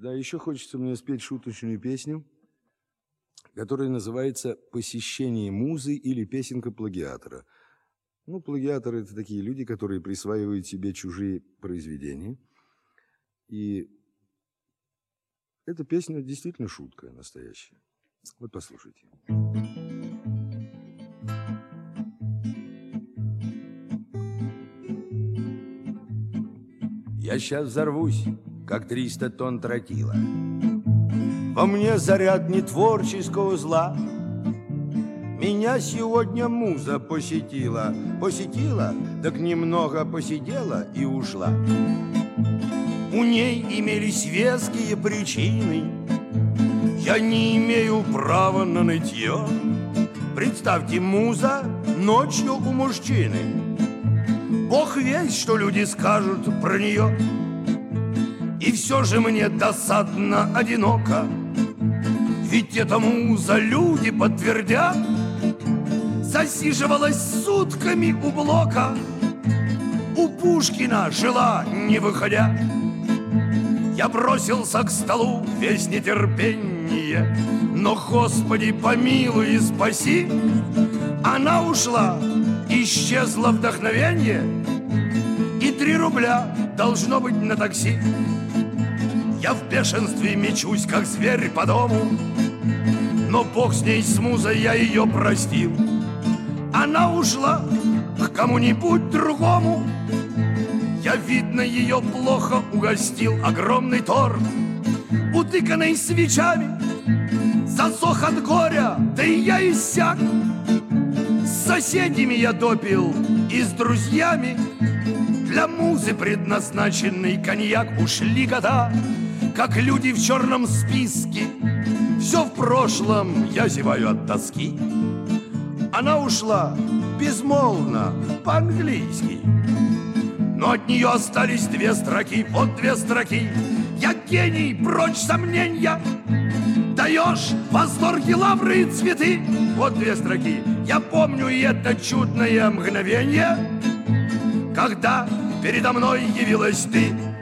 Да, еще хочется мне спеть шуточную песню, которая называется «Посещение музы» или «Песенка плагиатора». Ну, плагиаторы – это такие люди, которые присваивают себе чужие произведения. И эта песня действительно шутка настоящая. Вот послушайте. Я сейчас взорвусь, как 300 тонн тротила. Во мне заряд нетворческого зла. Меня сегодня муза посетила. Посетила, так немного посидела и ушла. У ней имелись веские причины. Я не имею права на нытье. Представьте, муза ночью у мужчины. Бог весть, что люди скажут про нее. И все же мне досадно одиноко. Ведь эта муза, люди подтвердят, засиживалась сутками у блока. У Пушкина жила, не выходя. Я бросился к столу весь нетерпение. Но, Господи, помилуй и спаси. Она ушла, исчезло вдохновение. И 3 рубля должно быть на такси. Я в бешенстве мечусь, как зверь по дому. Но Бог с ней, с музой, я ее простил. Она ушла к кому-нибудь другому. Я, видно, ее плохо угостил. Огромный торт, утыканный свечами, засох от горя, да и я иссяк. С соседями я допил и с друзьями. Для музы предназначенный коньяк. Ушли года, как люди в черном списке. Все в прошлом, я зеваю от тоски. Она ушла безмолвно, по-английски. Но от нее остались 2 строки. Вот 2 строки. Я гений, прочь сомнения. Даешь в восторге лавры и цветы. Вот 2 строки. Я помню и это чудное мгновение, когда передо мной явилась ты.